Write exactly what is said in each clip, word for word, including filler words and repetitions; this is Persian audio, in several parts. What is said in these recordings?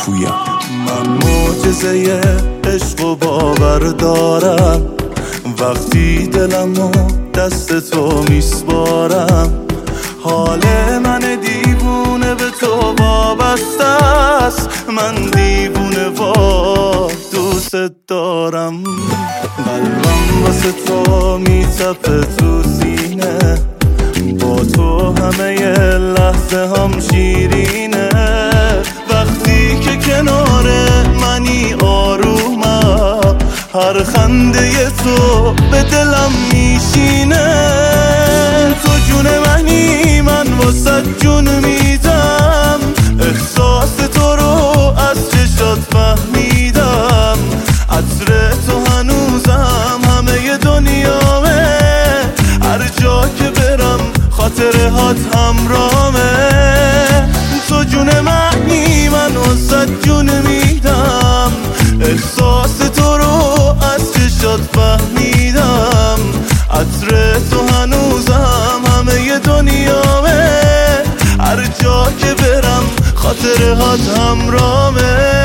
پویا. من معجزه عشق و باور دارم، وقتی دلمو دست تو میسپارم. حال من دیوونه به تو وابسته است، من دیوونه وا دوست دارم. قلبم واسه تو میتپه تو سینه، با تو همه لحظه هم شیرینه. وقتی که کنار منی آرومم، هر خنده تو به دلم میشینه. تو جون منی، من واسه جون میدم، احساس تو رو از چشات فهمیدم. عطر تو هنوزم همه دنیامه، هر جا که برم خاطرهات همرامه. تو جون منی، من واسه جون میدم، احساس تو رو از چشات فهمیدم. عطر تو هنوزم همه دنیامه، هر جا که برم خاطرهات همرامه.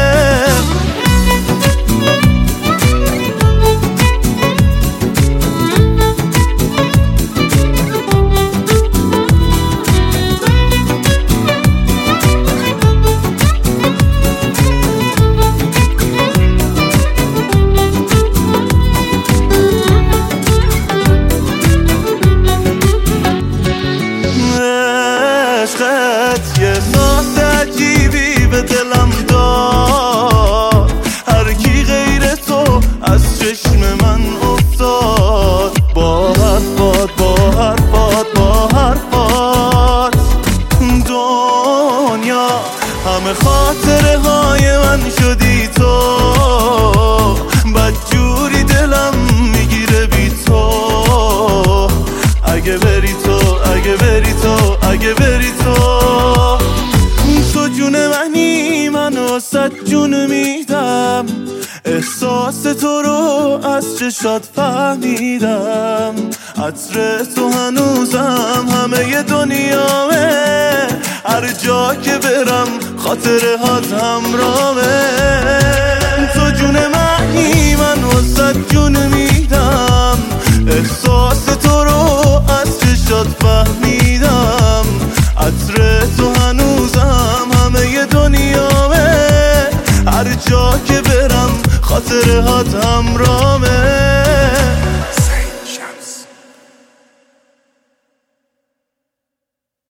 عشقت یه احساس عجیبی به دلم داد، هر کی غیر تو از چشم من افتاد. با حرفات با حرفات با حرفات دنیا همه خاطره های من شدی تو. بدجوری دلم میگیره بی تو، اگه بری تو اگه بری تو اگه بری تو. تو جون منی، من واسه جون میدم، احساس تو رو از چشات فهمیدم. عطر تو هنوزم همه دنیامه، هر جا که برم خاطرهات همرامه. تو جون منی، من واسه جون